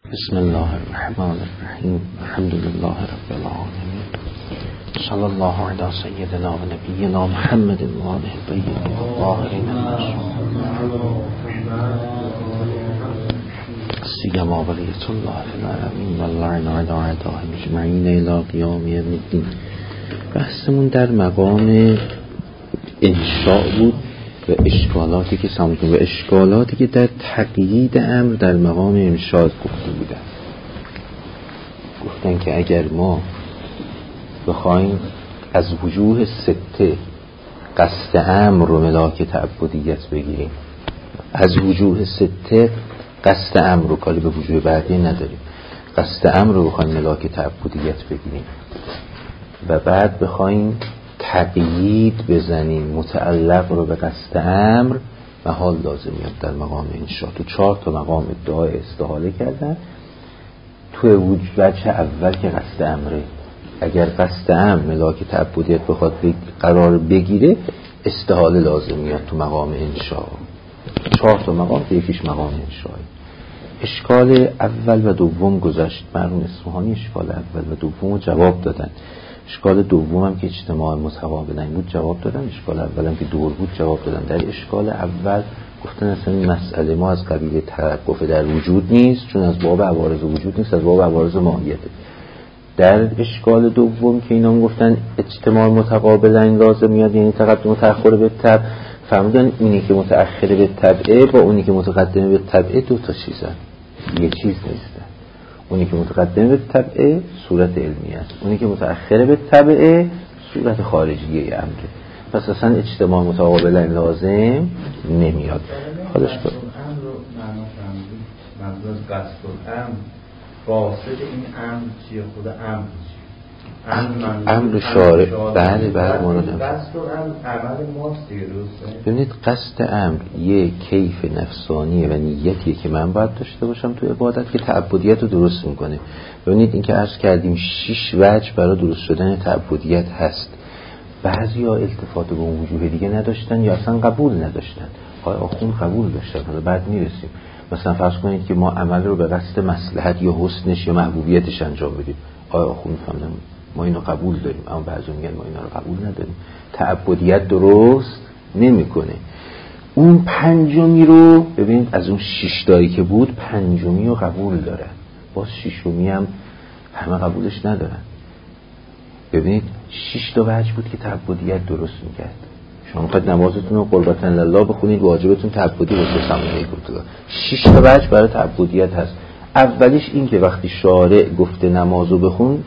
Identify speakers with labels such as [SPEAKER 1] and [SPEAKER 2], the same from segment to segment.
[SPEAKER 1] بسم الله الرحمن الرحیم. الحمد لله رب العالمین. صلی الله علی سیدنا و نبینا محمد و آله الطیبین الطاهرین المعصومین سیما ولیة الله فی العالمین و اللعن علی اعدائهم اجمعین الی قیام یوم الدین. بحثمون در مقام انشاء بود و اشکالاتی که سمودیم و اشکالاتی که در تقیید امر در مقام انشاء گفته بودن. گفتن که اگر ما بخوایم از وجوه سته قصد امر رو ملاک تعبدیت بگیریم، از وجوه سته قصد امر رو، کاری به وجوه بعدی نداریم، قصد امر رو بخوایم ملاک تعبدیت بگیریم و بعد بخوایم تقیید بزنیم متعلق رو به قصد امر، محال لازم میاد در مقام انشاء. تو 4 تا مقام ادعای استحاله کردن. تو وجه اول که قصد امره، اگر قصد امر ملاک تعبدیت بخواد قرار بگیره استحاله لازم میاد تو مقام انشاء. 4 تا مقام که یکیش مقام انشاء. اشکال اول و دوم گذشت. مرحوم اصفهانی اشکال اول و دوم رو جواب دادن. اشکال دوم هم که اجتماع متقابلین بود جواب دادن. اشکال اول هم که دور بود جواب دادن. در اشکال اول گفتن اصلا این مسئله ما از قبیل توقف در وجود نیست، چون از باب عوارض وجود نیست، از باب عوارض ماهیته. در اشکال دوم که اینا گفتن اجتماع متقابلین لازم میاد، یعنی تقدم و تأخر به تبع، فرمودن اونی که متأخر به تبعه با اونی که متقدم به تبعه دو تا چیزن، یه چیز نیستن. اونی که متقدم به تبعه صورت علمی است، اونی که متأخر به تبعه صورت خارجیه امره. پس اصلا اجتماع متقابلین لازم نمیاد. خودش کن
[SPEAKER 2] منظور قصد الامر قاصد این امر چیه؟ خود امر چیه؟
[SPEAKER 1] امر شارع. بله مورد
[SPEAKER 2] قصد الامر عمل ماست دیگه، درسته؟
[SPEAKER 1] ببینید قصد امر یه کیف نفسانیه و نیتیه که من باید داشته باشم تو عبادت که تعبدیت رو درست میکنه. ببینید این که عرض کردیم 6 وجه برای درست شدن تعبدیت هست. بعضیا التفات به اون وجوه دیگه نداشتن یا اصلا قبول نداشتن. آخون قبول داشتن. حالا بعد میرسیم. مثلا فرض کنید که ما عمل رو به قصد مصلحت یا حسنش یا محبوبیتش انجام بدیم. آخون فهمیدن ما اینو قبول داریم، اما بعضی میگن ما اینا رو قبول نداریم. تعبدیت درست نمیکنه. اون پنجمی رو ببینید، از اون 6 تایی که بود پنجمی رو قبول دارن، باز ششمی هم همه قبولش ندارن. ببینید 6 تا وجه بود که تعبدیت درست میکرد. شما میخواید نمازتون رو قربتاً لله بخونید، واجبتون تعبدی باشه. سماعی گفتگاه 6 تا وجه برای تعبدیت هست. اولیش این که وقتی شارع گفته نمازو بخون،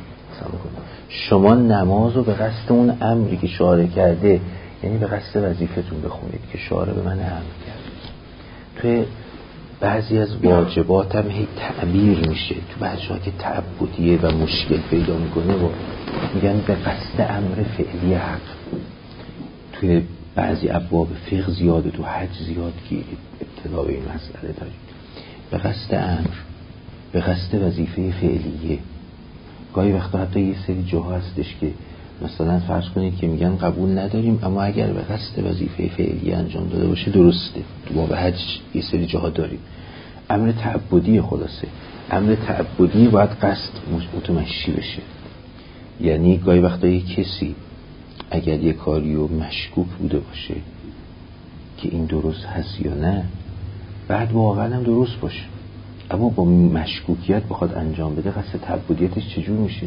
[SPEAKER 1] شما نمازو به قصد اون امری که شارع کرده، یعنی به قصد وظیفتون بخونید که شارع به من امر کرد. توی بعضی از واجبات هم هی تعبیر میشه، تو بعضی ها که تعبدیه و مشکل پیدا میکنه و میگن به قصد امر فعلی حق. توی بعضی ابواب فقه زیاده، تو حج زیاد گیرید ابتدا به این مسئله دارید. به قصد امر، به قصد وظیفه فعلیه. گاهی وقتا حتی یه سری جاها هستش که مثلا فرض کنید که میگن قبول نداریم، اما اگر به قصد وظیفه فعلی انجام داده باشه درسته. تو باب حج یه سری جاها داریم. امر تعبدی، خلاصه امر تعبدی باید قصد متمشی بشه. یعنی گاهی وقتا یه کسی اگر یه کاریو مشکوک بوده باشه که این درست هست یا نه، بعد واقعا هم درست باشه، اما با مشکوکیت بخواد انجام بده، قصد تعبدیتش چجور میشه؟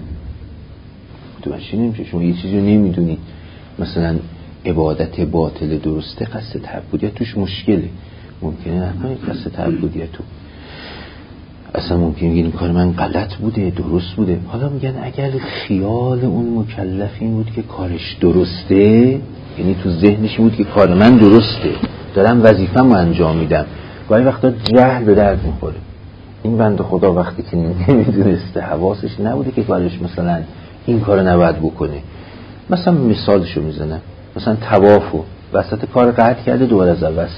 [SPEAKER 1] متوجه نمیشه. شما یه چیزی رو نمیدونید، مثلا عبادت باطل درسته، قصد تعبدیت توش مشکله. ممکنه نکنید قصد تعبدیت تو اصلا ممکنه این کار من غلط بوده درست بوده. حالا میگن اگر خیال اون مکلف این بود که کارش درسته، یعنی تو ذهنش بود که کار من درسته، دارم وظیفه‌مو انجام میدم، گاهی وقتا جهل به درد میخوره. این بنده خدا وقتی که نمیدونسته، حواسش نبوده که کارش مثلا این کارو نباید بکنه. مثلا مثالشو میزنم، مثلا طوافو وسط کار قطع کرده، دوباره از اول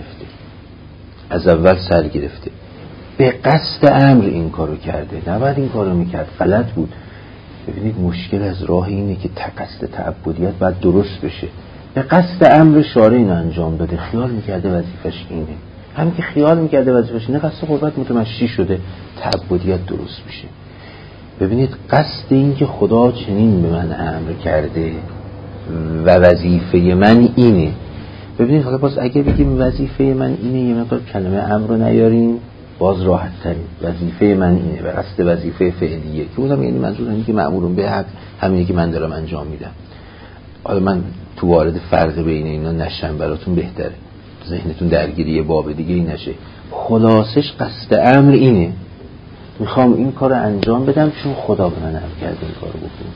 [SPEAKER 1] سر گرفته. به قصد امر این کارو کرده، نباید این کارو میکرد، غلط بود. ببینید مشکل از راه اینه که قصد تعبدیت باید درست بشه. به قصد امر شارع اینو انجام داده، خیال میکرده وظیفش اینه، همین که خیال میکرده وظیفه‌ش اینه، قصد قربت متمشی شده، تعبدیت درست میشه. ببینید قصد این که خدا چنین به من امر کرده و وظیفه من اینه. ببینید حالا باز اگه بگیم وظیفه من اینه، یه مقدار کلمه امر رو نیاریم باز راحت ترین. وظیفه من اینه و قصد وظیفه فعلیه که بودم، یعنی منظور اینه که مأمورون به حق همینه که من دارم انجام میدم. حالا من تو وارد فرق بین اینا نشم براتون بهتره، ذهنتون درگیری باب دیگه ای نشه. خلاصش قصد امر اینه، میخوام این کار رو انجام بدم چون خدا به من امر کرده این کار رو بکنم.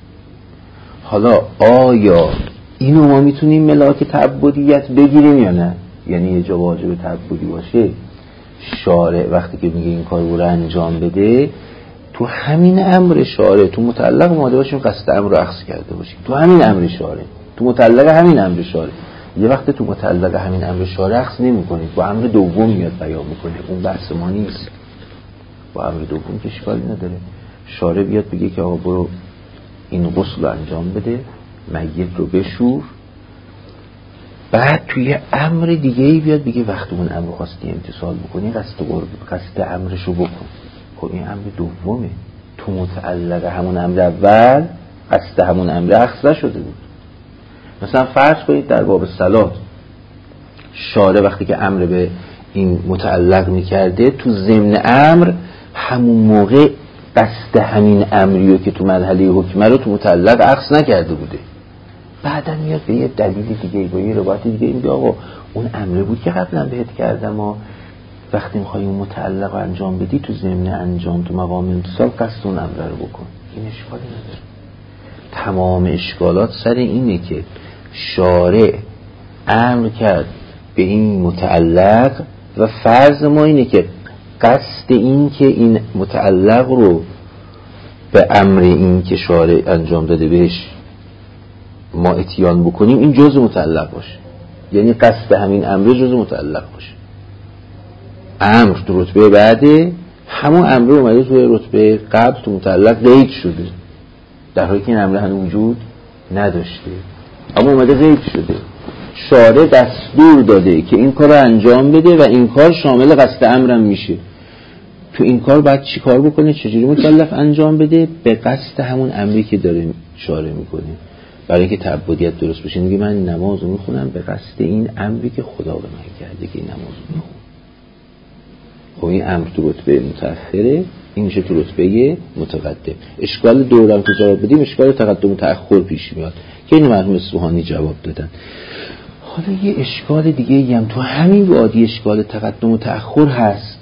[SPEAKER 1] حالا آیا اینو ما میتونیم ملاک تعبدیت بگیریم یا نه؟ یعنی یه جا واجب تعبدی باشه، شارع وقتی که میگه این کار رو انجام بده، تو همین امر شارع تو متعلق اومده باشیم قصد امر رو اخذ کرده باشیم، تو همین امر شارع، تو متعلق همین امر شارع. یه وقت تو متعلق همین امر شارع اخذ نمی کنید، با امر دوم میاد بیان میکنه، اون بحث ما نیست. با امر دوم که اشکالی نداره، شارع بیاد بگه که آقا برو این غسل رو انجام بده، میت رو بشور، بعد توی امر دیگه ای بیاد بگه وقتی اون امر خواستی امتثال بکنی قصد امرش رو بکن. خب این امر دومه، تو متعلق همون امر اول قصد همون امر اخذ شده بود. مثلا فرض کنید در باب صلات شارع وقتی که امر به این متعلق میکرده، تو ضمن امر همون موقع قصد همین امریو که تو مرحله حکمه رو تو متعلق اخذ نکرده بوده. بعدا میاد به یه دلیل دیگه با یه روایت دیگه این آقا اون امره بود که قبلا بهت کردم و وقتی میخوای اون متعلق رو انجام بدی تو ضمن انجام تو مقام امتثال قصد اون امره رو بکن. این اشکالی نداره. تمام اشکالات سر اینه که شارع امر کرد به این متعلق و فرض ما اینه که قصد این که این متعلق رو به امر این که شارع انجام داده بهش ما اتیان بکنیم این جزء متعلق باشه، یعنی قصد همین امر جزء متعلق باشه. امر تو رتبه بعده، همون امر اومده توی رتبه قبل تو متعلق قید شده، در حالی که این امر هنوز وجود نداشته اما اومده قید شده. شارع دستور داده که این کار رو انجام بده و این کار شامل قصد امرم میشه. تو این کار باید چی کار بکنه؟ چجوری مکلف انجام بده؟ به قصد همون امری که داره شارع میکنه. برای اینکه تعبدیت درست بشه میگه من نماز رو میخونم به قصد این امری که خدا به من کرده که این نماز رو میخونم. خب این امر تو رتبه متأخره، این میشه تو رتبه متقدم. اشکال دورم که جواب بدیم اشکال تقدم و تأخر پیش میاد که این مرحوم اصفهانی جواب دادن. حالا یه اشکال دیگه هم تو همین وادی اشکال تقدم و تأخر هست.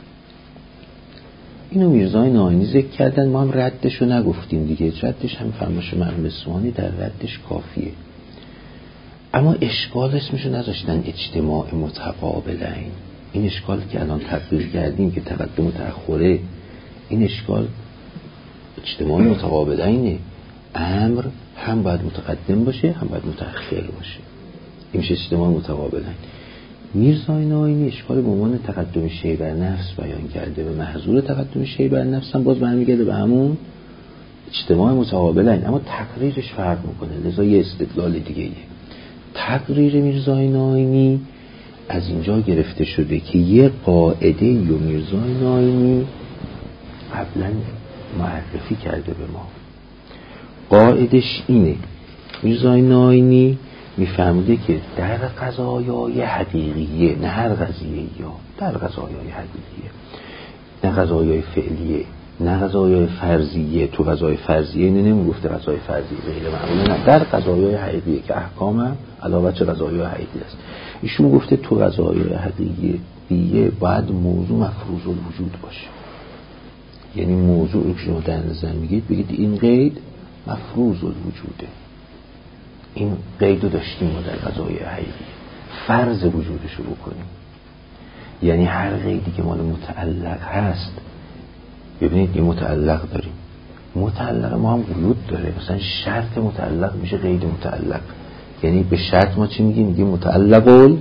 [SPEAKER 1] اینو میرزای ناینی ذکر کردن، ما هم ردشو نگفتیم دیگه، ردش هم فرمایش مرحوم اصفهانی در ردش کافیه. اما اشکال اسمشو نذاشتن اجتماع متقابلین. این اشکال که الان تطبیق کردیم که تقدم و تأخره، این اشکال اجتماع متقابلینه. امر هم باید متقدم باشه هم باید متأخر باشه، این میشه اجتماع متقابلین. میرزای ناینی اشکال به عنوان تقدم شیء بر نفس بیان کرده و محظور تقدم شیء بر نفس هم باز برمیگرده به همون اجتماع متقابلین، اما تقریرش فرق میکنه، لذا یه استدلال دیگه ایه. تقریر میرزای ناینی از اینجا گرفته شده که یه قاعده یا میرزای ناینی قبلا معرفی کرده به ما. قاعدش اینه، میرزای ناینی میفهمده که در قضایای حقیقیه، نه هر قضیه یا در قضایای حقیقیه، نه قضایای فعلیه نه قضایای فرضیه. تو قضای فرضیه اینه نمیگفته قضای فرضیه غیر معموله، نه در قضایای حقیقیه که احکام هم علاوه چه قضایای حقیقی است. ایشون گفته تو قضایای حقیقیه باید موضوع مفروض الوجود باشه، یعنی موضوع رو که شما در نظر میگید بگید این قید مفروض الوجوده. این قید رو داشتیم ما در قضایای حقیقی، فرض وجودش رو بکنیم، یعنی هر قیدی که مال متعلق هست. ببینید یه متعلق داریم، متعلق ما هم قیود داره، مثلا شرط متعلق میشه قید متعلق. یعنی به شرط ما چی میگیم؟ میگیم متعلق.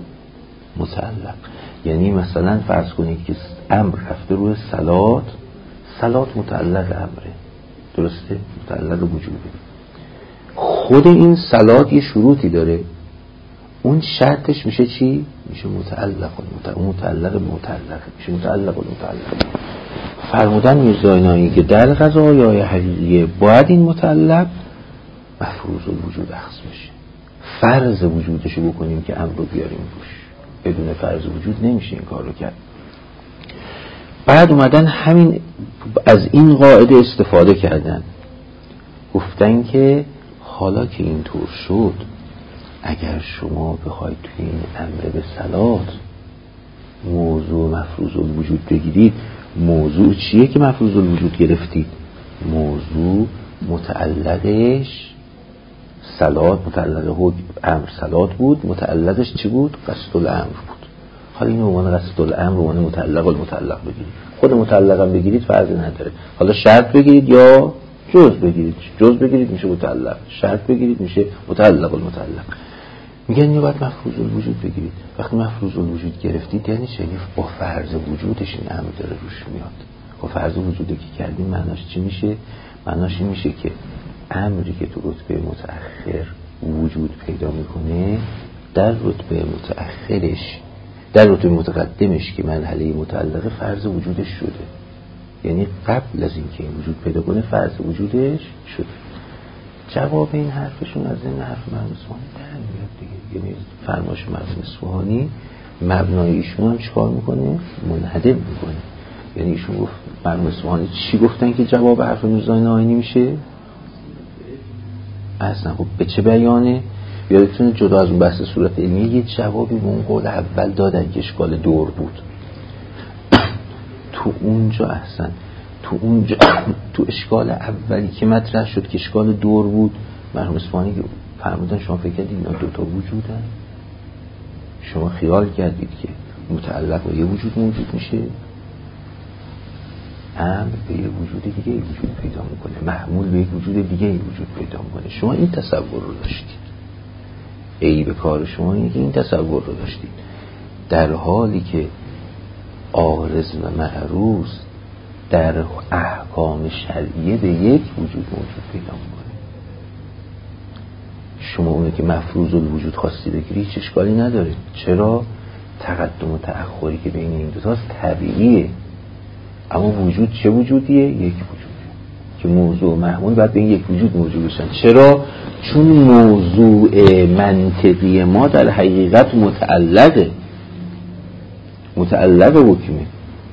[SPEAKER 1] یعنی مثلا فرض کنید که امر رفته روی صلات متعلق امره، درسته؟ متعلق وجوده. خود این صلات یه شروطی داره، اون شرطش میشه چی؟ میشه متعلق میشه متعلق. فرمودن میرزاینایی که در قضایای حقیقیه باید این متعلق مفروض الوجود اخذ بشه، فرض وجودشو بکنیم که امر رو بیاریم روش. بدون فرض وجود نمیشه این کار رو کرد. بعد اومدن همین از این قاعده استفاده کردن، گفتن که حالا که اینطور شد، اگر شما بخواید توی این امر به صلات موضوع مفروض الوجود بگیرید، موضوع چیه که مفروض الوجود گرفتید؟ موضوع متعلقش صلات، متعلق امر صلات بود، متعلقش چی بود؟ قصد الامر بود. حالا این عنوان قصد الامر عنوان متعلق المتعلق بگیرید، خود متعلق هم بگیرید فرقی نداره. حالا شرط بگیرید یا جز بگیرید، جز بگیرید میشه متعلق، شرط بگیرید میشه متعلق المتعلق. میگن یا باید مفروض الوجود بگیرید. وقتی مفروض الوجود گرفتید یعنی شریف با فرض وجودش این امر داره روش میاد. با فرض وجودی که کردیم معناش چی میشه؟ معناش این میشه که امری که تو رتبه متأخر وجود پیدا میکنه، در رتبه متأخرش، در رتبه متقدمش که مرحله متعلقه فرض وجودش شده. یعنی قبل از اینکه این وجود پیدا کنه فرض وجودش شده. جواب این حرفشون از این حرف مرحوم اصفهانی در میاد دیگه. یعنی فرمایش مرحوم اصفهانی مبنای ایشون هم چیکار میکنه؟ منهدم میکنه. یعنی ایشون گفت، مرحوم اصفهانی چی گفتن که جواب حرف میرزای ناینی میشه؟ اصلا خب به چه بیانه؟ یادتونه جدا از اون بحث صورت علمی یه جوابی به اون قول اول دادن که اشکال دور بود. تو اونجا احسن تو اشکال اولی که مطرح شد که اشکال دور بود، مرحوم اصفهانی که فرمودن شما فکر کردید اینا دوتا وجودن؟ شما خیال کردید که متعلق به یه وجود موجود میشه، امر به یه وجود دیگه وجود پیدا میکنه، محمول به یک وجود دیگه وجود پیدا میکنه. شما این تصور رو داشتید. عیب کار شما اینه که این تصور رو داشتید، در حالی که عارض و معروض در احکام شرعیه به یک وجود موجود پیدا میکنه. شما اونه که مفروض الوجود خواستی بگیری هیچ اشکالی نداره. چرا؟ تقدم و تأخری که بین این دوتاست طبیعیه. اما وجود چه وجودیه؟ یک وجوده که موضوع محمول باید به این یک وجود موجود بشن. چرا؟ چون موضوع منطقی ما در حقیقت متعلق حکمه.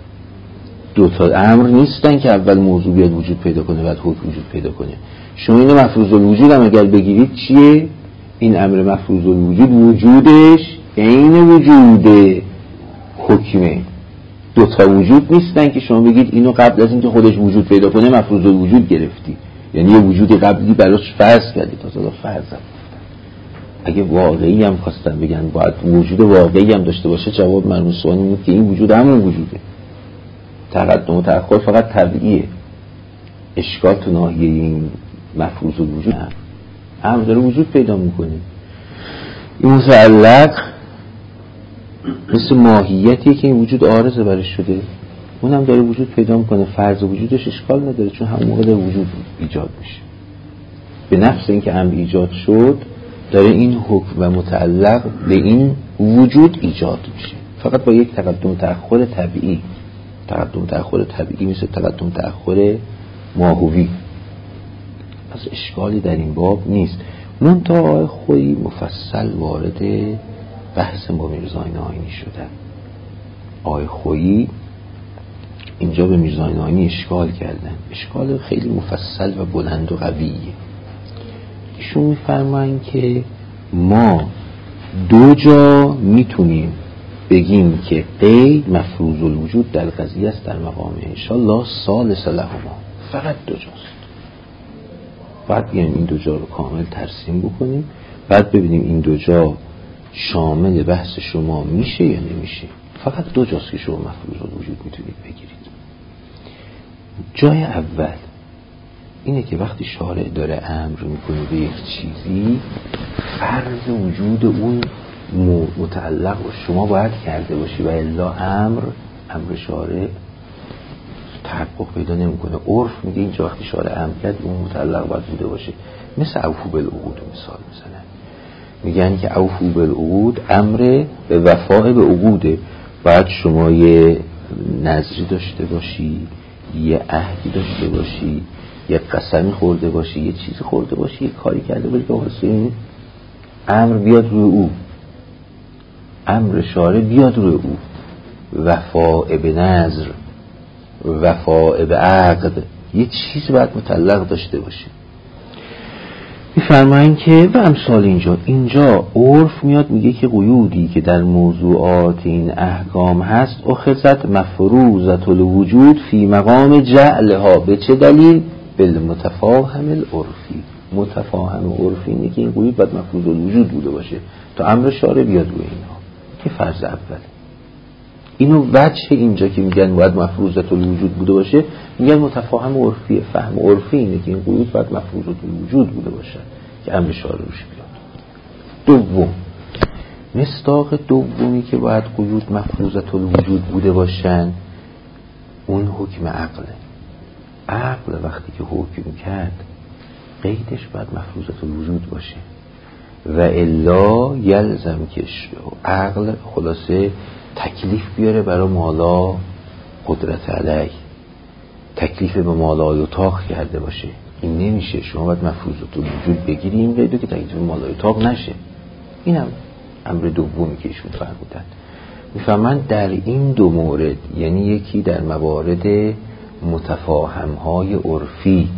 [SPEAKER 1] دوتا امر نیستن که اول موضوع بیاد وجود پیدا کنه بعد حکم وجود پیدا کنه. شما این مفروض الوجود هم اگر بگیرید چیه؟ این امر مفروض الوجود وجودش عین وجود حکمه. دوتا وجود نیستن که شما بگید اینو قبل از اینکه خودش وجود پیدا کنه مفروض الوجود گرفتی، یعنی یه وجود قبلی براش فرض کردی. تازه فرضم اگه واقعی هم خواستن بگن باید وجود واقعی هم داشته باشه، جواب مرحوم اصفهانی بود که این وجود همون وجوده. تقدم و تأخر فقط طبیعیه. اشکال تو ناحیه این مفروض الوجود امر داره وجود پیدا میکنه. این متعلق مثل ماهیتیه که این وجود عارضه برش شده، اونم داره وجود پیدا میکنه. فرض وجودش اشکال نداره چون همون موقع داره وجود ایجاد میشه. به نفس اینکه امر ایجاد شد داره این حکم و متعلق به این وجود ایجاد میشه، فقط با یک تقدم تأخر طبیعی. تقدم تأخر طبیعی مثل تقدم تأخر ماهوی. پس اشکالی در این باب نیست. منتها آقای خویی مفصل وارد بحث با میرزای ناینی شدن. آقای خویی اینجا به میرزای ناینی اشکال کردن، اشکال خیلی مفصل و بلند و قویه. ایشون میفرمایند که ما دو جا میتونیم بگیم که قید مفروض الوجود در قضیه است در مقام انشاءالله ثالث لهما. فقط دو جاست. بعد بیایم این دو جا رو کامل ترسیم بکنیم، بعد ببینیم این دو جا شامل بحث شما میشه یا نمیشه. فقط دو جاست که شما مفروض الوجود میتونید بگیرید. جای اول اینه که وقتی شارع داره امر میکنه به یک چیزی، فرض وجود اون متعلق شما باید کرده باشی و الا امر شارع تحقق پیدا نمیکنه. عرف میگه اینجا وقتی شارع امر کرد اون متعلق باید بوده باشه. مثل عفو بالعقود مثال میزنن. میگن که اوفو بالعقود، امر به وفای به عقوده. باید شما یه نذری داشته باشی، یه عهدی داشته باشی، یه قسمی خورده باشی، یه چیزی خورده باشی، یه کاری کرده باشی که واسه این امر بیاد روی او، امر شارع بیاد روی او، وفاء به نذر، وفاء به عقد، یه چیزی باید متعلق داشته باشه. میفرمایند که و امثال اینجا عرف میاد میگه که قیودی که در موضوعات این احکام هست اخذت مفروضة الوجود فی مقام جعلها. به چه دلیل؟ بالمتفاهم العرفی. متفاهم عرفی اینه که این قیود باید مفروض الوجود بوده باشه تا امر شارع بیاد روی اینها، که فرض اوله. اینو وجه اینجا که میگن باید مفروضة الوجود بوده باشه، میگن متفاهم عرفی، فهم عرفی اینه که این قیود باید مفروضة الوجود بوده باشه که امر شارع روش بیاد. دوم، مصداق دومی که باید قیود مفروضة الوجود بوده باشن اون حکم عقله. عقل وقتی که حکم کرد قیدش باید مفروضة الوجود باشه و الا یلزم که عقل خلاصه تکلیف بیاره برای مالا قدرت علیه، تکلیف به مالا یطاق کرده باشه. این نمیشه. شما باید مفروضة الوجود بگیری این قیدو که تکلیف به مالا یطاق نشه. این هم امر دومی که ایشون فرمودن. میفهمن در این دو مورد، یعنی یکی در موارد متفاهم‌های عرفی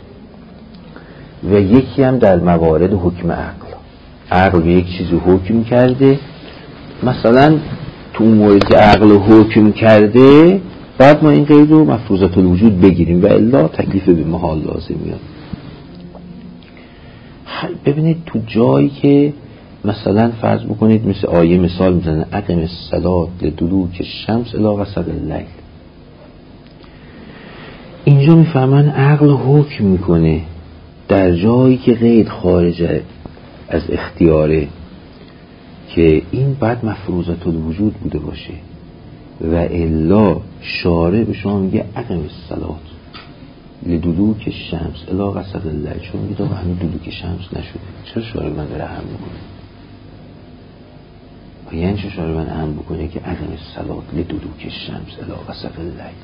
[SPEAKER 1] و یکی هم در موارد حکم عقل. عقل یک چیزی حکم کرده، مثلا تو اون مورد که عقل حکم کرده بعد ما این قید رو مفروضة الوجود بگیریم و الا تکلیف به محال لازم میاد. ببینید تو جایی که مثلا فرض بکنید مثل آیه مثال میزنه اقم الصلاة لدلوک الشمس الی غسق اللیل، اینجا میفهمن عقل حکم میکنه در جایی که قید خارج از اختیاره که این بعد مفروضة الوجود بوده باشه و الا شارع به شما میگه اقم الصلاة لدلوک الشمس الی غسق اللیل، چون میگه آقا همین دلوک شمس نشده، چرا شارع من داره هم میکنه؟ و یعنی چه شارع من هم بکنه که اقم الصلاة لدلوک الشمس الی غسق اللیل؟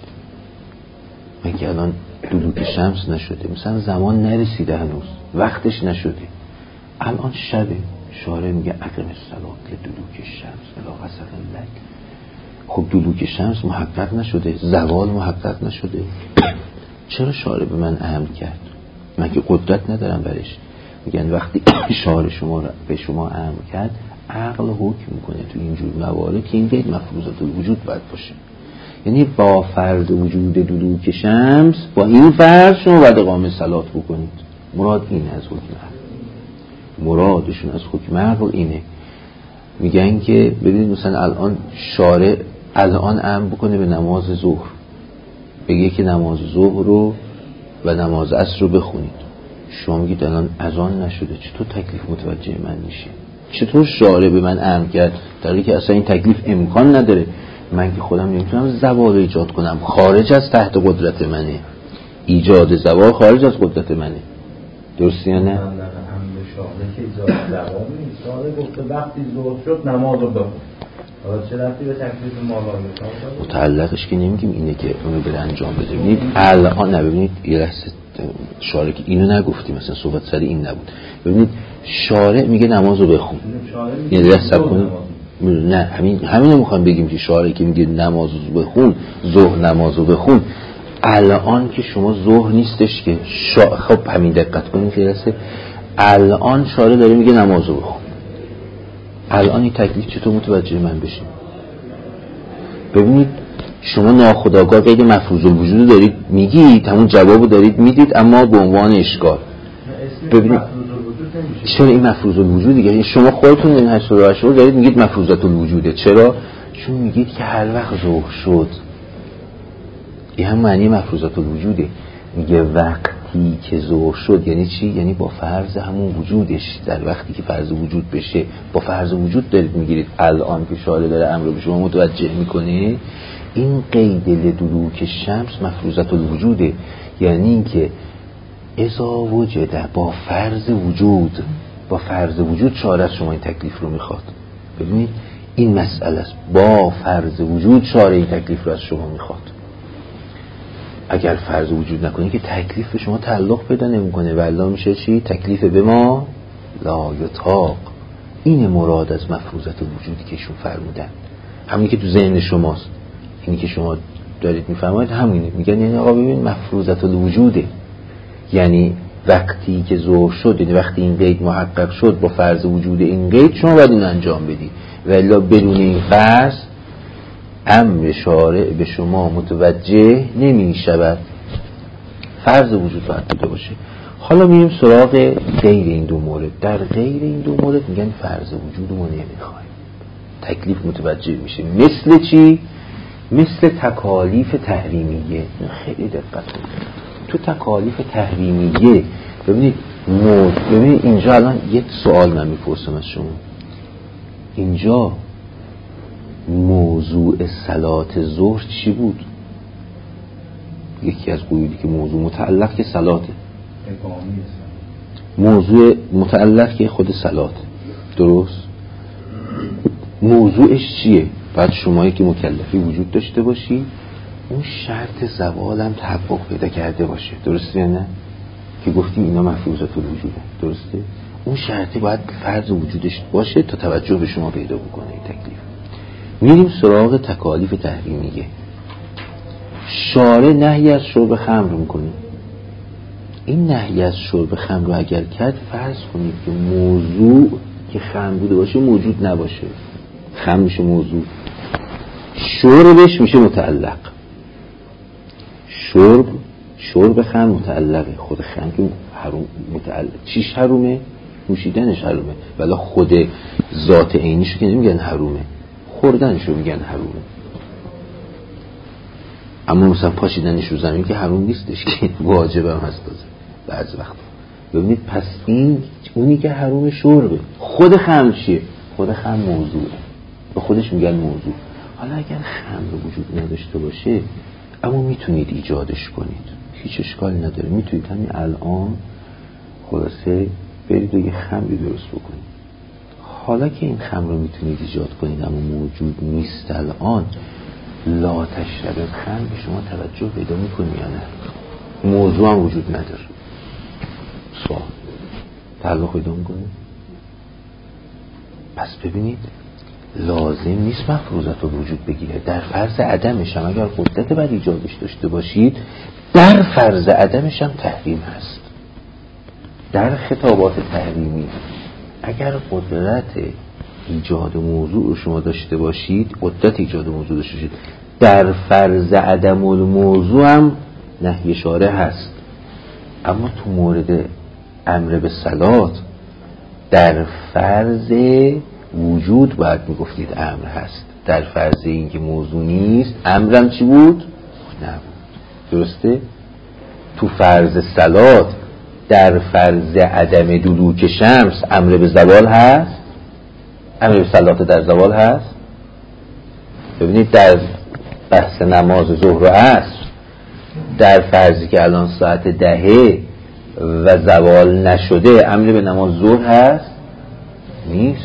[SPEAKER 1] من که الان دلوک شمس نشده، مثلا زمان نرسیده هنوز، وقتش نشده، الان شبه، شارع میگه اقم الصلاة لدلوک الشمس الی غسق اللیل. خب دلوک شمس محقق نشده، زوال محقق نشده، چرا شارع به من اهم کرد؟ من که قدرت ندارم برش. میگن وقتی شارع شما را به شما اهم کرد، عقل حکم میکنه تو اینجور موارد که این قید مفروضة الوجود باید باشه. یعنی با فرض وجود دلوک شمس، با این فرض شما باید اقامه صلات بکنید. مراد این از حکم عقل، مرادشون از حکم عقل اینه. میگن که ببینید مثلا الان شارع الان امر بکنه به نماز ظهر، بگه که نماز ظهر رو و نماز عصر رو بخونید، شما میگید الان اذان نشده، چطور تکلیف متوجه من میشه؟ چطور شارع به من امر کرد در حالی که اصلا این تکلیف امکان نداره؟ من که خودم نمیتونم زوال ایجاد کنم، خارج از تحت قدرت منه، ایجاد زوال خارج از قدرت منه. درسته یا نه؟
[SPEAKER 2] شارع که ایجاد زوال نیست. شارع گفته وقتی ظهر شد نماز رو بخون. حالا چه رفتی به تکلیف مالایت داره؟
[SPEAKER 1] متعلقش که نمیگیم اینه که اونو بره انجام بده. ببینید الان ببینید یه لحظه شارع که اینو نگفتی، مثلا صحبت سر این نبود. ببینید شارع میگه نماز رو بخون، یعنی دست کنید. نه همینو میخوام بگیم که شارع که میگه نماز رو بخون، ظهر نماز رو بخون، الان که شما ظهر نیستش که خب همین دقت کنید که الان شارع داره میگه نماز رو بخون. الان این تکلیف چطور متوجه من بشیم؟ ببینید شما ناخودآگاه قید مفروض الوجود دارید میگید، همون جوابو دارید میدید، اما به عنوان اشکال. ببینید چرا این مفروض الوجود دیگه؟ شما خودتون این 88 رو دارید میگید مفروضة الوجوده. چرا؟ چون میگید که هر وقت ظهر شد، این هم معنی مفروضة الوجوده. میگه وقتی که ظهر شد یعنی چی؟ یعنی با فرض همون وجودش، در وقتی که فرض وجود بشه با فرض وجود دارید میگیرید. الان که شارع داره امر به شما متوجه میکنه این قید لدلوک شمس مفروضة الوجوده، یعنی اینکه اذا وجد با فرض وجود، با فرض وجود شارع از شما این تکلیف رو میخواد. ببینید این مسئله است، با فرض وجود شارع این تکلیف رو از شما میخواد. اگر فرض وجود نکنی که تکلیف به شما تعلق پیدا نمیکنه، والله میشه چی؟ تکلیف به ما لا یطاق. این مراد از مفروضت وجودی که ایشون فرمودن، همین که تو ذهن شماست، اینی که شما دارید میفرمایید همینه. میگن یعنی آقا ببین مفروضت الوجوده، یعنی وقتی که ظهور شد، یعنی وقتی این قید محقق شد با فرض وجود این قید، شما باید اون انجام بدی، ولی بدون این فرض امر شارع به شما متوجه نمی شود. فرض وجود باید بوده باشه. حالا میریم سراغ غیر این دو مورد. در غیر این دو مورد میگن فرض وجود ما نمیخوایم، تکلیف متوجه میشه. مثل چی؟ مثل تکالیف تحریمیه. خیلی دقت کنید تو تکالیف تحریمیه. ببینید اینجا الان یک سوال من میپرسم از شما. اینجا موضوع صلات ظهر چی بود؟ یکی از قیودی که موضوع متعلق که صلاته، موضوع متعلق که خود صلاته، درست؟ موضوعش چیه؟ بعد شمایی که مکلفی وجود داشته باشی، اون شرط زوال هم تحقق پیدا کرده باشه، درسته یا نه؟ که گفتیم اینا مفروضات الوجوده، درسته؟ اون شرطی باید فرض وجودش باشه تا توجه به شما پیدا بکنه این تکلیف. میریم سراغ تکالیف تحریمیه. شارع نهی از شرب خمر میکنه. این نهی از شرب خمر رو اگر کرد، فرض کنید که موضوع که خمر بوده باشه موجود نباشه، خمر میشه موضوع، شربش میشه متعلق. شرب خمر متعلقه، خود خمر که حروم متعلق. چیش حرومه؟ نوشیدنش حرومه، ولی خود ذات عینیشو که نمیگن حرومه، خوردنشو میگن حرومه. اما مثلا پاشیدنش رو زمین که حروم نیستش، که واجب هم هست بعض وقت. ببینید پس این اونی که حروم شربه. خود خمر چیه؟ خود خمر موضوعه، به خودش میگن موضوع. حالا اگر خمر وجود نداشته باشه اما میتونید ایجادش کنید، هیچ اشکالی نداره. میتونید همین الان خلاصه برید و یه خمری درست بکنید. حالا که این خمر رو میتونید ایجاد کنید اما موجود نیست الان، لا تشرب خمر به شما توجه پیدا میکنی یا نه؟ موضوع هم وجود نداره، سوال تعلق پیدا میکنه. پس ببینید لازم نیست مفروضات رو وجود بگیره. در فرض عدمش هم اگر قدرت بر ایجادش داشته باشید، در فرض عدمش هم تحریم هست. در خطابات تحریمی اگر قدرت ایجاد موضوع رو شما داشته باشید، قدرت ایجاد موضوع داشته باشید، در فرض عدم الموضوع هم نهی شارع هست. اما تو مورد امر به صلات در فرض وجود باید میگفتید امر هست. در فرض این که موضوع نیست امرم چی بود؟ نبود، درسته؟ تو فرض صلات در فرض عدم دلوک شمس امر به زوال هست، امر به صلات در زوال هست. ببینید در بحث نماز ظهر و عصر، در فرضی که الان ساعت 10 و زوال نشده، امر به نماز ظهر هست؟ نیست.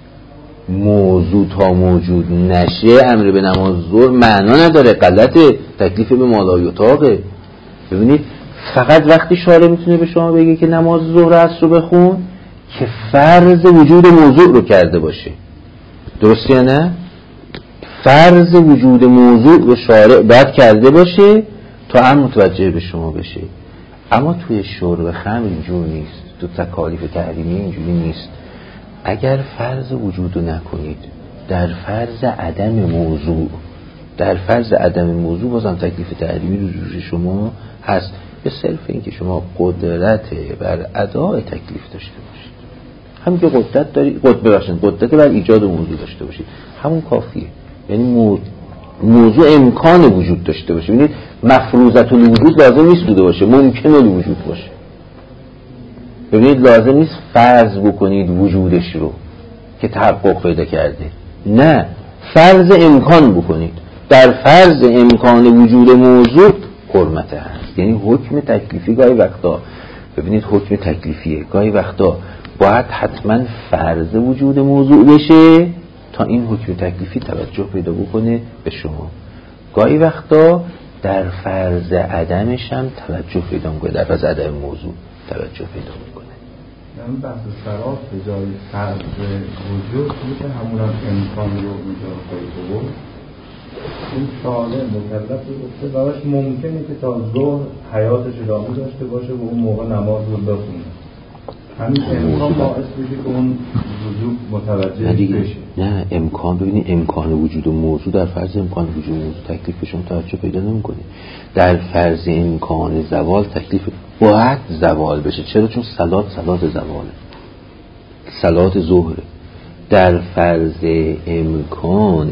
[SPEAKER 1] موضوع تا موجود نشه امر به نماز ظهر معنا نداره، غلطه، تکلیف به مالای اتاقه. ببینید فقط وقتی شارع میتونه به شما بگه که نماز ظهر عصر رو بخون که فرض وجود موضوع رو کرده باشه، درسته یا نه؟ فرض وجود موضوع رو شارع باید کرده باشه تا هم متوجه به شما بشه. اما توی شرب خمر اینجور نیست، تو تکالیف تحریمی اینجوری نیست. اگر فرض وجود رو نکنید در فرض عدم موضوع، در فرض عدم موضوع بازم تکلیف تحریمی رو جوش شما هست، به صرف این که شما قدرت بر اداء تکلیف داشته باشید. همین که قدرت دارید، قدرت بر ایجاد موضوع داشته باشید، همون کافیه. یعنی موضوع امکان وجود داشته باشه. ببینید مفروضت الوجود لازم نیست بوده باشه، ممکن الوجود باشه. ببینید لازم نیست فرض بکنید وجودش رو که تحقق پیدا کرده، نه، فرض امکان بکنید. در فرض امکان وجود موضوع حرمت هست. یعنی حکم تکلیفی گاهی وقتا ببینید حکم تکلیفیه، گاهی وقتا باید حتما فرض وجود موضوع بشه تا این حکم تکلیفی توجه پیدا بکنه به شما، گاهی وقتا در فرض عدمش هم توجه پیدا میکنه، در فرض عدم موضوع توجه پیدا میکنه.
[SPEAKER 2] من بحث سرات به جای فرض وجود میشه همون هم امکان رو اینجا خواهی بود. این شاله مکلف رو گفته براش ممکنه که تا ظهر حیاتش ادامه داشته باشه و اون موقع نماز رو بخونه، همین امکان باعث میشه که اون وجود متوجه بشه.
[SPEAKER 1] نه امکان، ببینید امکان وجود و موضوع در فرض امکان وجود و موضوع تکلیف بهشون توجه پیدا نمیکنه. در فرض امکان زوال تکلیف باید زوال بشه. چرا؟ چون صلات زواله، صلات ظهره. در فرض امکان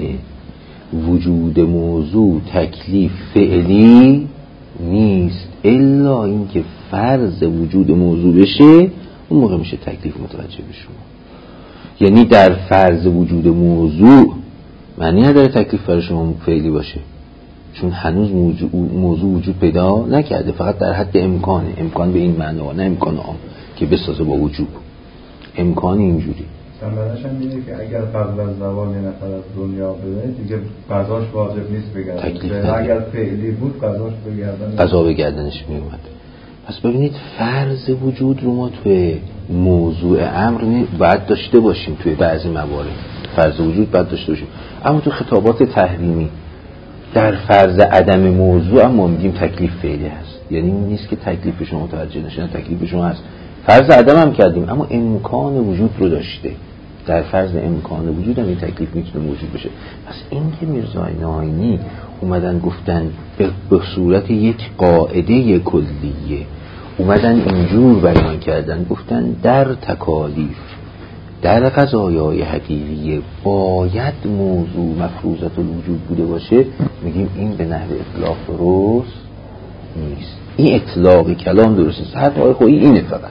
[SPEAKER 1] وجود موضوع تکلیف فعلی نیست، الا اینکه فرض وجود موضوع بشه اون موقع میشه تکلیف متوجه به شما. یعنی در فرض وجود موضوع معنی نداره تکلیف برای شما فعلی باشه، چون هنوز موضوع وجود پیدا نکرده، فقط در حد امکانه. امکان به این معنا، نه امکان عام که بسازه با وجوب. امکان اینجوری
[SPEAKER 2] سنبرش هم میگه که اگر قبل از زوال یه نفر از دنیا بره دیگه قضاش واجب نیست بگردن، اگر فعلی بود قضاش بگردن،
[SPEAKER 1] قضا به گردنش میومد. پس ببینید فرض وجود رو ما توی موضوع امر باید داشته باشیم، توی بعضی موارد فرض وجود باید داشته باشیم، اما تو خطابات تحریمی در فرض عدم موضوع هم ما میگیم تکلیف فعلی هست. یعنی این نیست که تکلیف شما متوجه نشه، تکلیف شما هست، فرض عدم هم کردیم اما امکان وجود رو داشته. در فرض امکان وجود هم این تکلیف میتونه موجود بشه. پس این که میرزای ناینی اومدن گفتن به صورت یک قاعده کلیه، اومدن اینجور بیان کردن، گفتن در تکالیف، در قضایای حقیقیه باید موضوع مفروضت الوجود بوده باشه، میگیم این به نحو اطلاق درست نیست. این اطلاق کلام درست نیست. حرفهای خویی اینه، فقط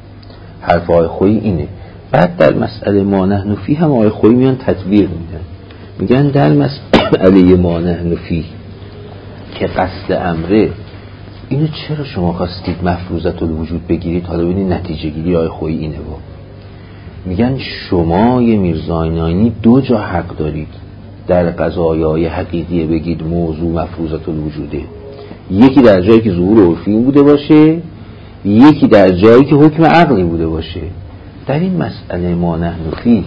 [SPEAKER 1] حرفهای خویی اینه. بعد در مسئله ما نحن فیه هم آقای خویی میان تطبیق میگن در مسئله ما نحن فیه که قصد امره، اینو چرا شما خواستید مفروضت الوجود بگیرید؟ حالا ببینید نتیجه گیری آقای خویی اینه. میگن شما یه میرزای ناینی دو جا حق دارید در قضایای حقیقیه بگید موضوع مفروضت الوجوده، یکی در جایی که ظهور عرفی بوده باشه، یکی در جایی که حکم عقلی بوده باشه. در این مسئله ما نحن فیه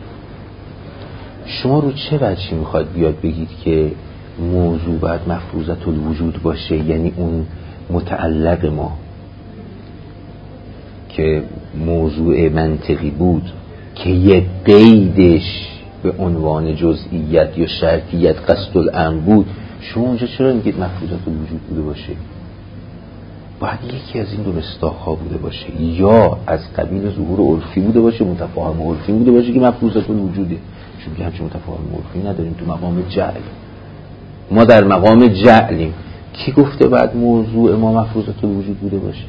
[SPEAKER 1] شما رو چه وجهی میخواد بیاد بگید که موضوع باید مفروضت الوجود باشه؟ یعنی اون متعلق ما که موضوع منطقی بود که یه قیدش به عنوان جزئیت یا شرطیت قصد الامر بود، شما اونجا چرا میگید مفروضت الوجود بوده باشه؟ باید یکی از این دو مصداق‌ها بوده باشه، یا از قبیل ظهور عرفی بوده باشه، متفاهم عرفی بوده باشه که مفروضت الوجوده، چون که همچون متفاهم عرفی نداریم تو مقام جعل. ما در مقام جعلیم. کی گفته بعد موضوع ما مفروضت الوجود بوده باشه؟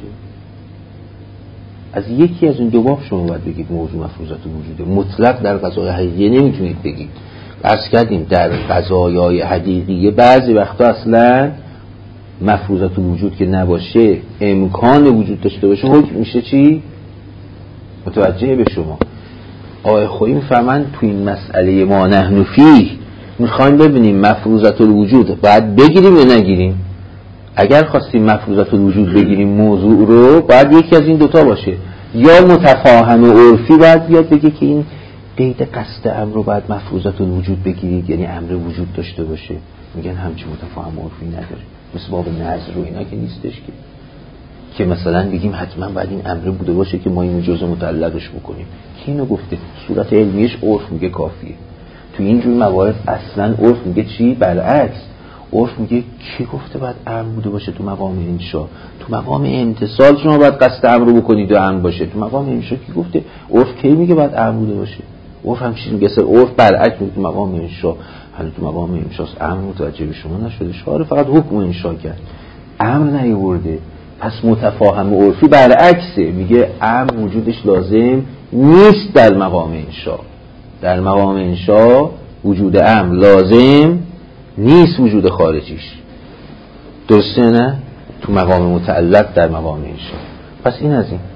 [SPEAKER 1] از یکی از این دو باب شما باید بگید موضوع مفروضت الوجوده. مطلق در قضایای حقیقیه نمیتونید بگید. عرض کردیم در قضایای حقیقیه بعضی وقتا اصلا مفروضت الوجود که نباشه، امکان وجود داشته باشه، حکم میشه چی؟ متوجه به شما. آقای خویی میفهمن تو این مسئله ما نحن فیه میخوایم ببینیم مفروضت الوجود باید بگیریم یا نگیریم. اگر خواستیم مفروضت الوجود بگیریم موضوع رو، باید یکی از این دوتا باشه، یا متفاهم و عرفی باید بیاد بگه که این قید قصد امر رو باید مفروضت الوجود بگیرید، یعنی امر وجود داشته باشه. میگن همچی متفاهم و عرفی نداره، مثل باب نظر رو اینا که نیستش که مثلا بگیم حتما باید این امر بوده باشه که ما اینو جزء متعلقش بکنیم. کی اینو گفته؟ صورت علمیش عرف میگه کافیه. تو اینجور موارد اصلا عرف میگه چی؟ برعکس. عرف میگه کی گفته باید امر بوده باشه تو مقام انشا؟ تو مقام امتصال شما باید قصد امر رو بکنید و امر باشه. تو مقام انشا کی گفته؟ عرف کی میگه باید امر بوده باشه؟ عرف هم چیزی میگه، عرف برعکس میگه تو مقام انشا. حالا تو مقام انشاست امر متوجه به شما نشده، شعار فقط حکم انشا کرد، امر نیورده. پس متفاهم و عرفی برعکسه، میگه امر وجودش لازم نیست در مقام انشا. در مقام انشا وجود امر لازم نیست، وجود خارجیش. درسته نه؟ تو مقام متعلق در مقام انشا. پس این از این.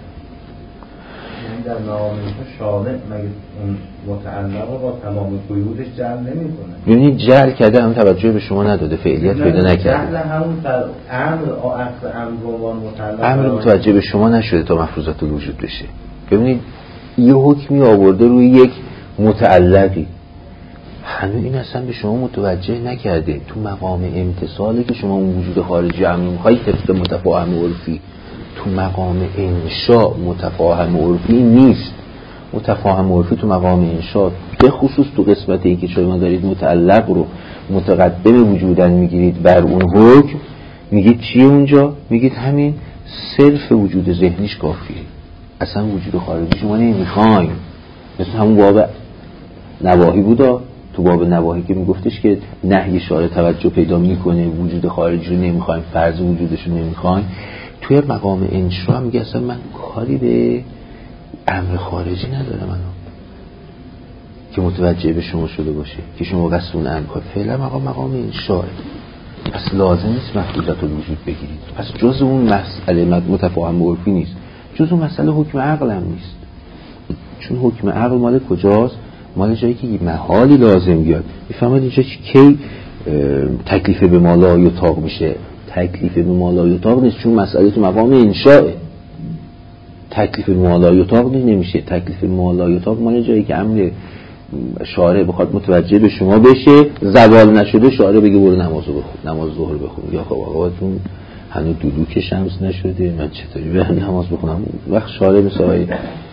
[SPEAKER 2] در مقام شارع مگه اون متعلق با تمام قیودش جعل نمی‌کنه؟
[SPEAKER 1] یعنی جعل کرده هم توجه به شما نداده، فعلیت پیدا نکرده.
[SPEAKER 2] جعل همون امر عنوان متعلق
[SPEAKER 1] امر متوجه به شما نشده تا مفروضات الوجود بشه. ببینید یه حکمی آورده روی یک متعلقی، همه این اصلا به شما متوجه نکرده. تو مقام امتصالی که شما اون وجود خارجی هم می‌خواید طبق متفاهم عرفی، تو مقام انشاء متفاهم عرفی نیست. متفاهم عرفی تو مقام انشاء به خصوص تو قسمت این که شما دارید متعلق رو متقدم وجودن میگیرید بر اون حکم، میگید چیه اونجا؟ میگید همین صرف وجود ذهنیش کافیه، اصلا وجود خارجی شما نمیخواین. مثل همون باب نواهی بودا، تو باب نواهی که میگفتش که نهی شارع توجه پیدا میکنه، وجود خارجی رو نمیخواین، فرض وجودش رو نمیخواین. توی مقام انشاء میگه اصلا من کاری به امر خارجی ندارم منو که متوجه به شما شده باشه که شما قصد اون امر کنید. فعلا مقام انشاء، پس لازم نیست مفروضات الوجود بگیرید. پس جز اون مسئله متفاهم عرفی نیست، جز اون مسئله حکم عقل هم نیست. چون حکم عقل مال کجاست؟ مال جایی که یه محالی لازم بیاد. میفهمید اینجا کی تکلیف به ما لا یطاق میشه؟ تکلیف به ما لا یطاق نیست، چون مسئله تو مقام انشاء. تکلیف به ما لا یطاق نمیشه. تکلیف به ما لا یطاق مال جایی که امر شارع بخواد متوجه به شما بشه، زوال نشده شارع بگه برو نمازو بخون، نماز ظهر بخون، یا خب آقاتون هنوز دلوک شمس نشده من چطوری برم نماز بخونم؟ وقت شارع مثل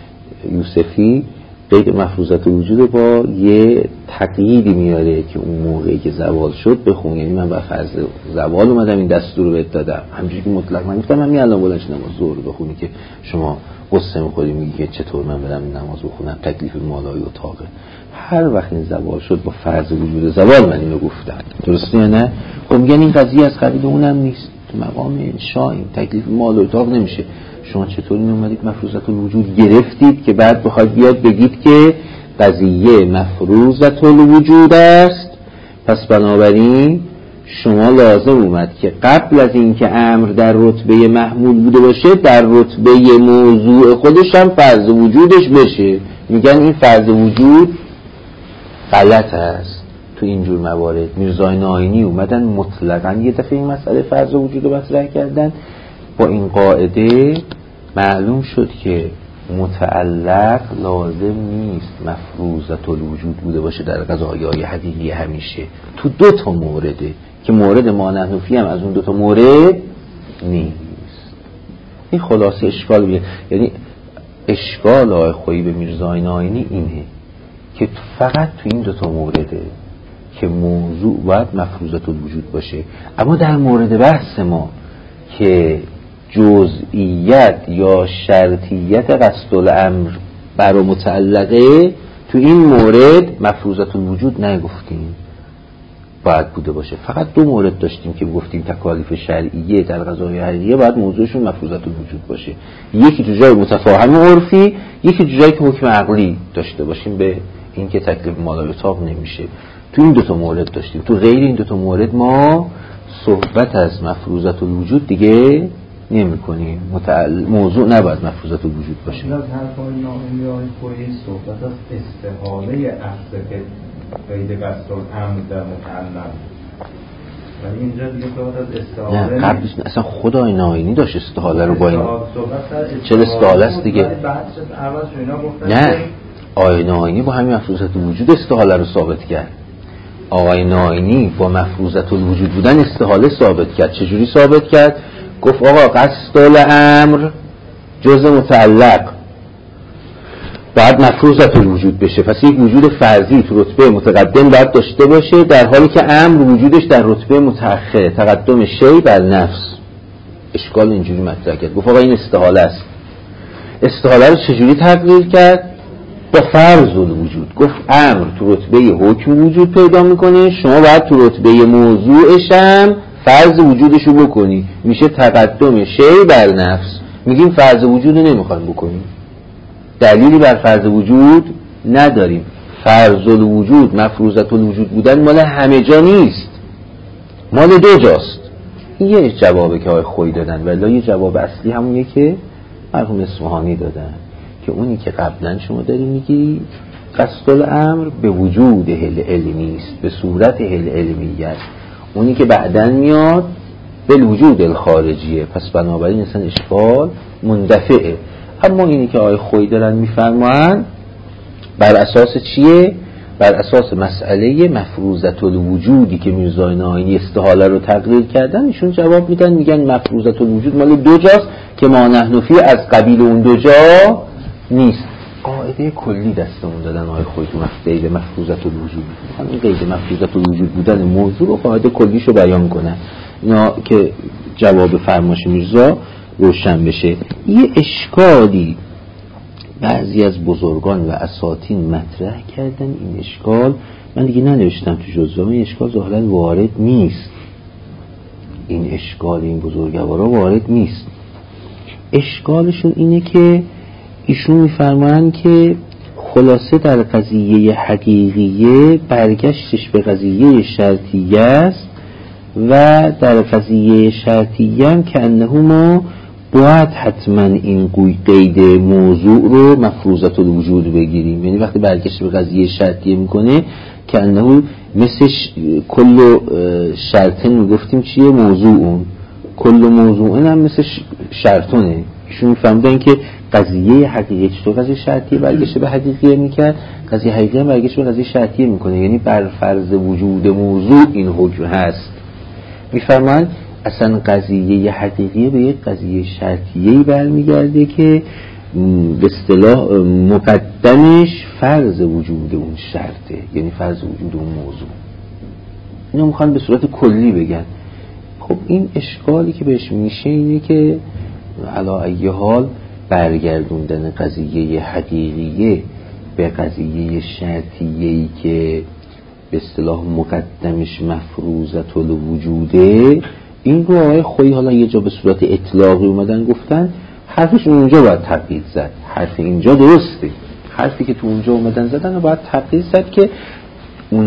[SPEAKER 1] یوسفی قید مفروضات وجود با یه تقییدی میاره که اون موقعی که زوال شد بخون. یعنی من با فرض زوال اومدم این دستور رو بهت دادم، همونجوری که مطلق من گفتم من الان بلند شدم نماز ظهر بخونی که شما قصه می‌خوری میگی که چطور من برم نماز بخونم، تکلیف مالای اتاقه. هر وقت این زوال شد با فرض وجود زوال من اینو گفتم، درسته یا نه؟ خب میگن این قضیه از قبیل اونم نیست، تو مقام انشاء این تکلیف مال اتاق نمیشه. شما چطور اومدید مفروضات الوجود گرفتید که بعد بخواید بیاد بگید که قضیه مفروضات الوجود است؟ پس بنابراین شما لازم اومد که قبل از این که امر در رتبه محمول بوده باشه، در رتبه موضوع خودش هم فرض وجودش بشه. میگن این فرض وجود غلط است. تو اینجور موارد میرزای ناینی اومدن مطلقاً یه دفعه این مسئله فرض وجود رو مطرح کردن. با این قاعده معلوم شد که متعلق لازم نیست مفروضات الوجود بوده باشه در قضایای حقیقی همیشه. تو دو تا مورده که مورد ما نحنفی هم از اون دو تا مورد نیست. این خلاصه اشکال بیه. یعنی اشکال آقای خویی به میرزای ناینی اینه که فقط تو این دو تا مورده که موضوع باید مفروضات الوجود باشه، اما در مورد بحث ما که جزئیت یا شرطیت قصد الامر بر متعلقه، تو این مورد مفروضات الوجود نگفتیم باید بوده باشه. فقط دو مورد داشتیم که گفتیم تکالیف شرعیه در قضای حقیقیه باید موضوعشون مفروضات الوجود باشه. یکی تو جای متفاهم عرفی، یکی تو جایی که حکم عقلی داشته باشیم به این که تکلیف مالای اتاق نمیشه. تو این دو تا مورد داشتیم. تو غیر این دو تا مورد ما صحبت از مفروضات الوجود دیگه نمی کنیم. موضوع نباید مفروضات الوجود باشه.
[SPEAKER 2] از هر پای نامی های خویی صحبت از استحاله اخذ که قید قصد الامر در متعلق، ولی اینجا دیگه صحبت از استحاله
[SPEAKER 1] نه، قبلش اصلا خدای ناینی داشت استحاله رو با این چه استحاله است دیگه. نه، آقای ناینی با همین مفروضات الوجود استحاله رو ثابت کرد. آقای ناینی با مفروضات الوجود بودن استحاله ثابت کرد. چجوری ثابت کرد؟ گفت آقا قصد الامر جز متعلق باید مفروضات الوجود بشه، پس یک وجود فرضی تو رتبه متقدم باید داشته باشه، در حالی که امر وجودش در رتبه متأخره، تقدم شی بر نفس. اشکال اینجوری مطرح کرد. گفت آقا این استحاله است. استحاله رو چجوری تقریر کرد؟ با فرض الوجود. گفت امر تو رتبه حکم وجود پیدا میکنه، شما باید تو رتبه موضوعش هم فرض وجودشو بکنی، میشه تقدم شی بر نفس. میگیم فرض وجود رو نمیخوایم بکنیم، دلیلی بر فرض وجود نداریم. فرض الوجود مفروضات الوجود بودن مال همه جا نیست، مال دو جاست. این یه جوابه که آقای خویی دادن، ولی یه جواب اصلی همونیه که مرحوم اصفهانی دادن که اونی که قبلا شما داری میگی قصد الامر به وجود هل علمی است، به صورت هل علمی است، اونی که بعدن میاد به وجود الخارجیه، پس بنابراین اصلا اشکال مندفعه. اما اینی که آقای خویی دارن میفرمایند بر اساس چیه؟ بر اساس مسئله مفروضة الوجودی که میرزا ناینی استحاله رو تقریر کردن، ایشون جواب میدن میگن مفروضة الوجود مال دو جاست که ما نحن فیه از قبیل اون دو جا نیست. قاعده کلی دستمون دادن آقای خویی تو قید مفروضة الوجود. همین قید مفروضة الوجود بودن موضوع رو قاعده کلیشو بیان کنن اینا که جواب فرمایش میرزا روشن بشه. یه اشکالی بعضی از بزرگان و اساطین مطرح کردن، این اشکال من دیگه ننوشتم تو جزوه، این اشکال ظاهرا وارد نیست، این اشکال این بزرگوارا وارد نیست. اشکالشون اینه که ایشون میفرمایند که خلاصه در قضیه حقیقیه برگشتش به قضیه شرطیه است و در قضیه شرطیه هم که انه ما باید حتما این قید موضوع رو مفروضة الوجود بگیریم. یعنی وقتی برگشت به قضیه شرطیه میکنه که انه مثل کل شرطن میگفتیم چیه موضوعون، کل موضوعن هم مثل شرطونه. ایشون میفهمدن که قضیه حقیقی چطور قضیه شرطیه برگشت به حقیقیه میکرد، قضیه حقیقی هم برگشت به قضیه شرطیه میکنه، یعنی بر فرض وجود موضوع این حکم هست. میفرمایند اصلا قضیه حقیقیه به یک قضیه شرطیه‌ای برمیگرده که به اصطلاح مقدمش فرض وجود اون شرطه، یعنی فرض وجود اون موضوع. اینو میخوان به صورت کلی بگن. خب این اشکالی که بهش میشه اینه که علی ای حال برگردوندن قضیه حقیقیه به قضیه شرطیه‌ای که به اصطلاح مقدمش مفروضة الوجوده، این رو آقای خویی حالا یه جا به صورت اطلاقی اومدن گفتن حرفشون اونجا باید تقیید زد. حرف اینجا درسته، حرفی که تو اونجا اومدن زدن رو باید تقیید زد که اون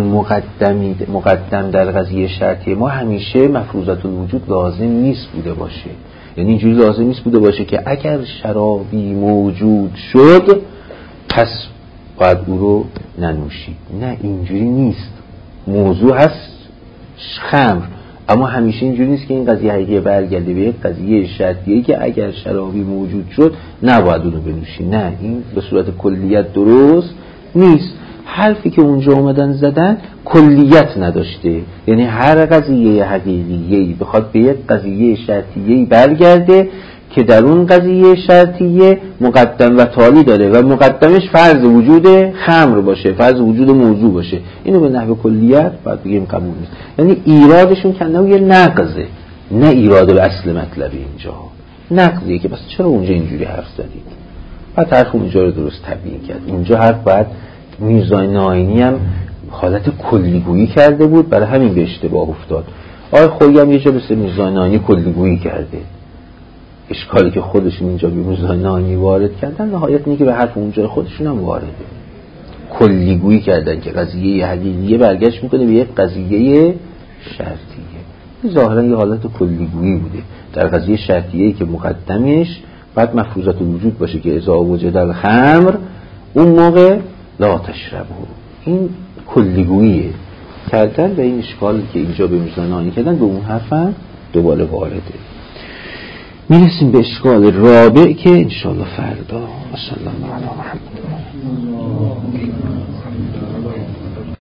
[SPEAKER 1] مقدم در قضیه شرطی ما همیشه مفروضة الوجود لازم نیست بوده باشه. یعنی اینجوری لازم نیست بوده باشه که اگر شرابی موجود شد پس باید او رو ننوشید. نه، اینجوری نیست. موضوع هست خمر، اما همیشه اینجوری نیست که این قضیه حقیقی برگرده به یک قضیه شرطیه که اگر شرابی موجود شد نباید اونو بنوشی. نه، این به صورت کلیت درست نیست. حرفی که اونجا اومدن زدن کلیت نداشته، یعنی هر قضیه حقیقیه‌ای بخواد به یک قضیه شرطیه‌ای برگرده که در اون قضیه شرطیه مقدم و تالی داره و مقدمش فرض وجود خمر باشه، فرض وجود موضوع باشه. اینو به نحو کلیت باید بگیم قبول نیست. یعنی ایرادشون کنه یه نقضه، نه ایراد به اصل مطلبی. اینجا نقضیه که بس چرا اونجا اینجوری حرف زدید، بعد حرف اونجا رو درست تبیین کرد. اونجا حرف باید میرزا ناینی هم حالت کلیگویی کرده بود، برای همین به اشتباه افتاد. آقای خویی هم یه جا مثل میرزا ناینی کلیگویی کرده. اشکالی که خودشون اینجا به میرزا ناینی وارد کردن نهایت اینه که به حرف اونجا خودشون هم وارده. کلیگویی کردن که قضیه حقیقیه برگشت میکنه به یک قضیه شرطیه. ظاهرا یه حالت کلیگویی بوده در قضیه شرطیه‌ای که مقدمش بعد مفروضة الوجود باشه که اذا وجد الخمر اون موقع لا تشربه. این کلیگوییه کردن و این اشکالی که اینجا به میرزا ناینی کردن به اون حرفم دوباره وارده. میرسیم به اشکال رابع که انشاءالله فردا. صلی الله علی محمد.